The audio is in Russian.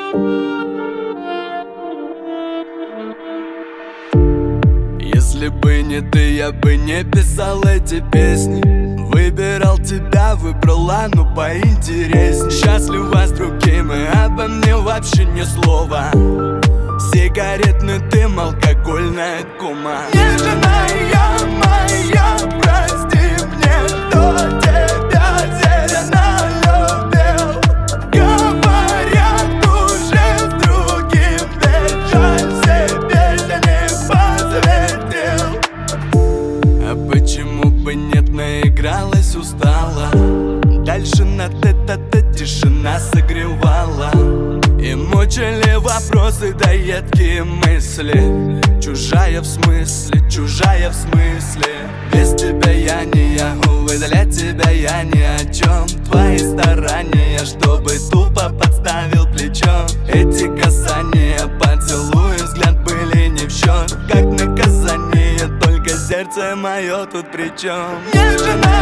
Если бы не ты, я бы не писал эти песни. Выбирал тебя, выбрала, но поинтересней. Счастлива с другим, и обо мне вообще ни слова. Сигаретный дым, алкогольная кома. Нежная моя, прости мне, кто тебя зелено любил. Говорят, уже с другим, ведь жаль, себе не посвятил. А почему бы нет, наигралась, устала. Дальше на тет-а-тет тишина согревала. И мучили вопросы, да едкие мысли. Чужая в смысле, чужая в смысле. Без тебя я не я, увы, для тебя я ни о чем. Твои старания, чтобы тупо подставил плечо. Эти касания, поцелуи, взгляд были не в счет. Как наказание, только сердце мое тут при чем. Нежная